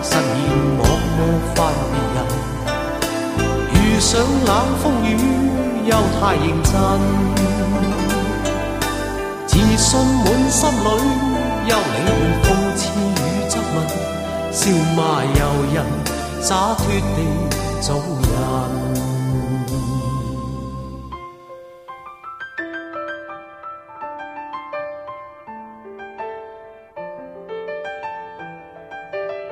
实现我模范别人。遇上冷风雨又太认真，自信满心里，休理会讽刺与质问，笑骂由人，洒脱地做人。